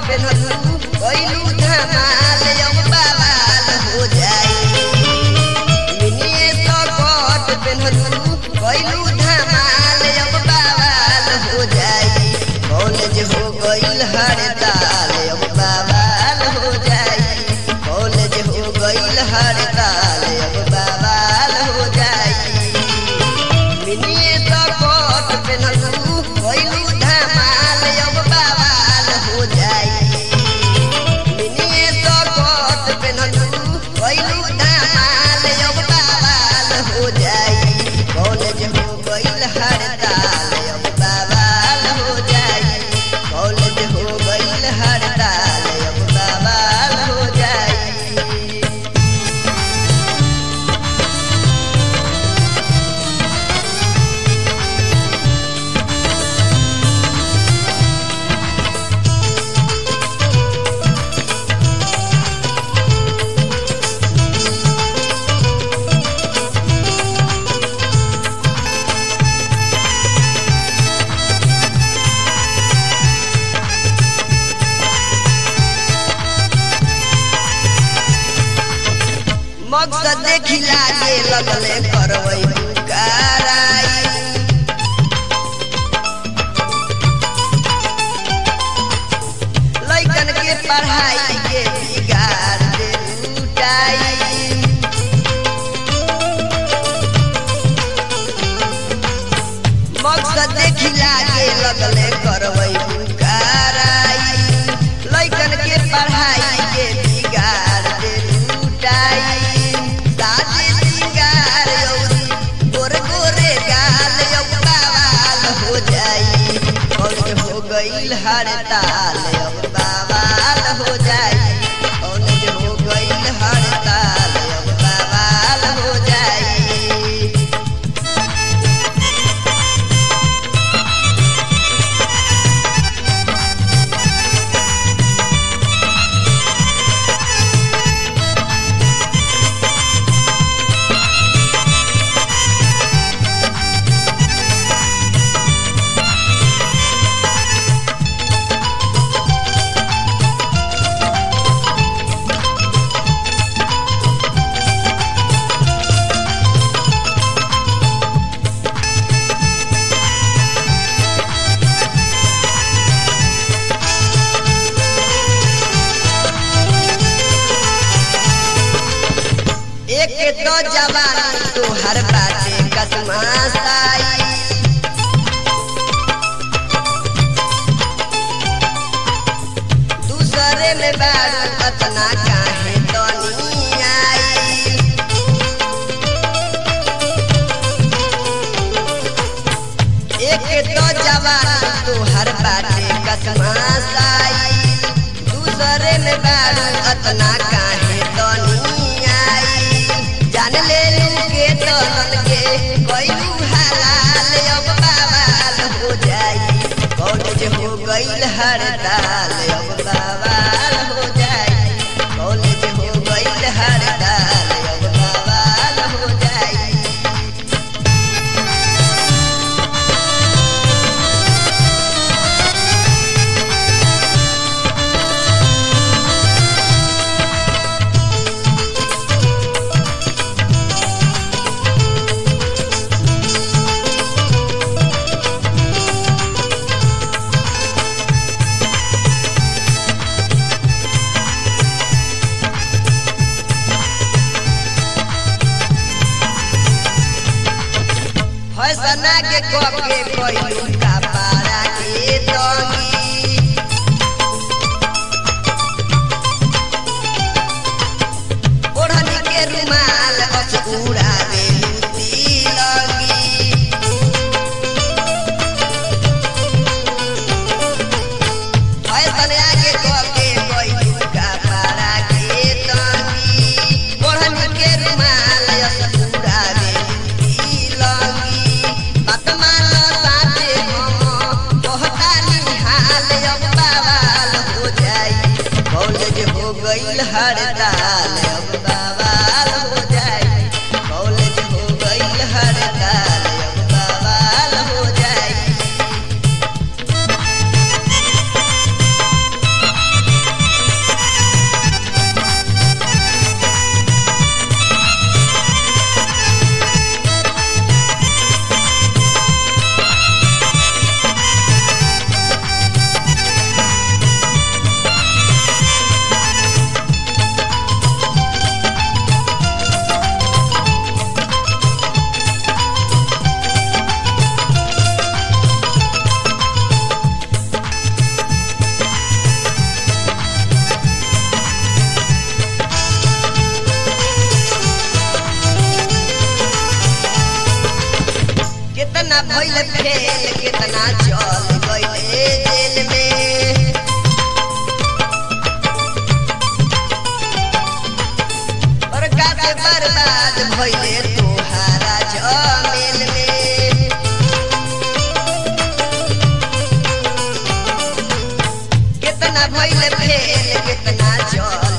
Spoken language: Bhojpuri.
पेनहलू कइलू धमाल अब बवाल हो जाई मिनिए सकट पेनहलू कइलू धमाल अब बवाल हो जाई कॉलेज हो गइल हड़ताल अब बवाल हो जाई कॉलेज हो गइल हड़ताल अब बवाल हो जाई मिनिए सकट पेनहलू कइलू धमाल अब बवाल हो जाई मिनिए सकट पेनहलू कइलू धमाल अब बवाल हो जाई कॉलेज हो गइल हड़ताल अब बवाल हो जाई कॉलेज हो गइल हड़ताल अब बवाल हो जाई मकसद देखिला के लगले करवई कराई लइकन के पढ़ाई के बिगाड़ दे लुटाई मकसद देखिला के लगले करवई कराई लइकन के पढ़ाई के बिगाड़ दे लुटाई गइल हड़ताल अब बवाल हो जाई कॉलेज हो गइल हड़ताल अब बवाल हो जाई एक तो जवान तोहर बाटे कसमासाई दूसरे में बारू अतना काहे तनी आई एक तो जवान तोहर बाटे कसमासाई दूसरे में बारू अतना काहे तनी जान ले लू के तन के कइलू हलाल अब बवाल हो जाई कॉलेज हो गइल हड़ताल अब बवाल हो जाई कॉलेज हो गइल हड़ताल अब बवाल हो जाई फैसना के कोके कोइलू का पारा के तंगी ओढ़नी के रुमाल बस उड़ा दे लूटी लगी फैसना के कोके कोइलू का पारा के तंगी ओढ़नी के रुमाल बस उड़ा दे लूटी लगी गइल हड़ताल अब बवाल हो जाई कॉलेज हो गइल हड़ताल अब बवाल हो जाई कितना भइल फेल कितना चल गइले जेल में और काते बर्बाद भइले तोहारा जमेल में कितना भइल फेल कितना चल